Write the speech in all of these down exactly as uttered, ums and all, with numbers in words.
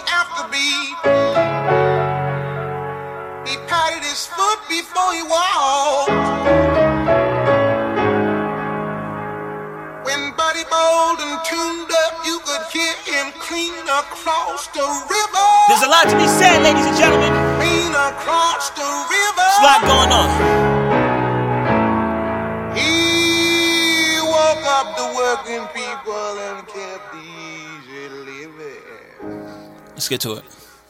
after beat. He patted his foot before he walked. When Buddy Bolden tuned up, you could hear him clean across the river. There's a lot to be said, ladies and gentlemen. Clean across the river. There's a lot going on. He woke up the working people and kept easy living. Let's get to it.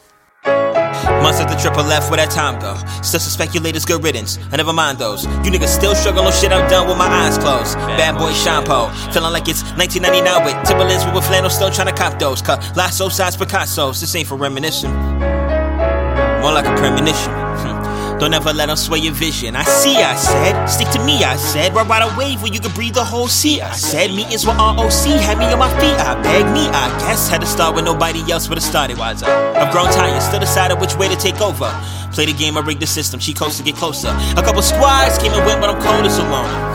Months at the triple F, where that time go? Still some speculators, good riddance. I never mind those. You niggas still struggle on shit I've done with my eyes closed. Bad boy shampoo, feeling like it's nineteen ninety-nine with Timberlands with flannel, still trying to cop those. Cut lasso size Picasso's. This ain't for reminiscing, more like a premonition. Don't ever let them sway your vision. I see, I said. Stick to me, I said. Ride a wave where you can breathe the whole sea. I said. Meetings with R O C had me on my feet. I begged me, I guess. Had to start when nobody else would have started. Why's up? I've grown tired, still decided which way to take over. Play the game, I rigged the system. She coast to get closer. A couple squads came and went, but I'm cold as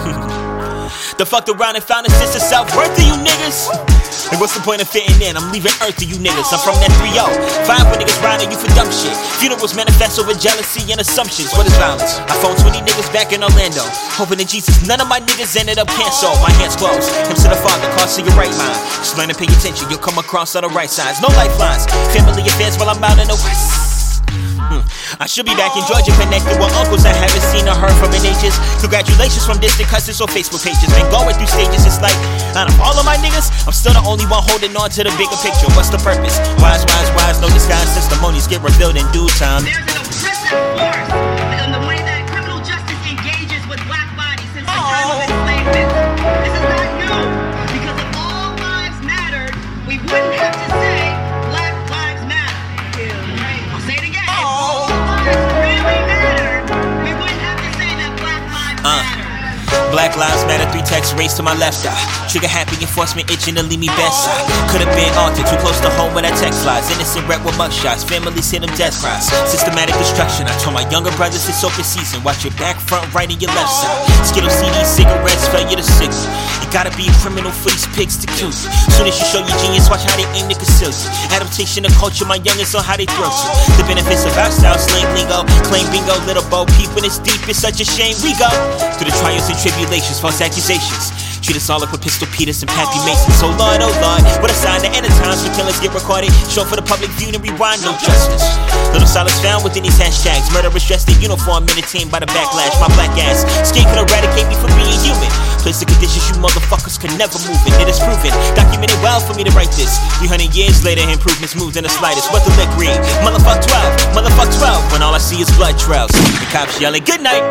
alone. The fucked around and found a sense of self-worth to you niggas. Like what's the point of fitting in? I'm leaving Earth to you niggas. I'm from that three oh. Five when niggas riding you for dumb shit. Funerals manifest over jealousy and assumptions. What is violence? I phoned twenty niggas back in Orlando, hoping that Jesus, none of my niggas ended up canceled. My hands closed. Him to the Father, cause to your right mind. Just learn to pay attention, you'll come across on the right signs. No lifelines, family affairs while I'm out in the west. Hmm. I should be back in Georgia connected with uncles I haven't seen or heard from in ages. Congratulations from distant cousins or Facebook pages. Been going through stages, it's like out of all of my niggas, I'm still the only one holding on to the bigger picture. What's the purpose? Wise, wise, wise, no disguise. Testimonies get revealed in due time. There's an oppressive force in the way that criminal justice engages with black bodies since the time of enslavement. This is not new, because if all lives mattered, we wouldn't have to say Black Lives Matter. I'll say it again. If all lives really mattered, we wouldn't have to say that Black Lives Uh. Matter. Black Lives Matter, three texts raised to my left eye. Trigger happy enforcement itching to leave me bedside. Could've been altered, too close to home where that text flies. Innocent rep with mugshots, families hit them death cries. Systematic destruction, I told my younger brothers it's open season. Watch your back, front, right, and your left side. Skittle C Ds, cigarettes, failure to signal. You gotta be a criminal for these pigs to kill you. Soon as you show your genius, watch how they aim to conceal you. Adaptation of culture, my youngest on how they throw you. The benefits of our style, slang lingo. Claim bingo, little bo peep when it's deep, it's such a shame we go through the trials and tribulations, false accusations. Treat us all like with Pistol Peters and Pappy Mason. So Lord, oh Lord, what a sign. The end of times for killers get recorded, show for the public view and rewind, no justice. Little solace found within these hashtags. Murderers dressed in uniform, entertained by the backlash. My black ass, skin can eradicate me from being human. Place the conditions you motherfuckers can never move in. It is proven, documented well for me to write this. three hundred years later, improvements moved in the slightest. What the lick read? Motherfuck twelve, motherfuck twelve. When all I see is blood trails. The cops yelling, good night.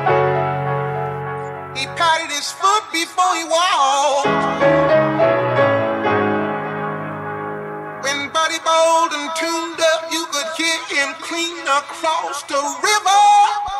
He patted his foot before he walked. When Buddy Bolden tuned up, you could hear him clean across the river.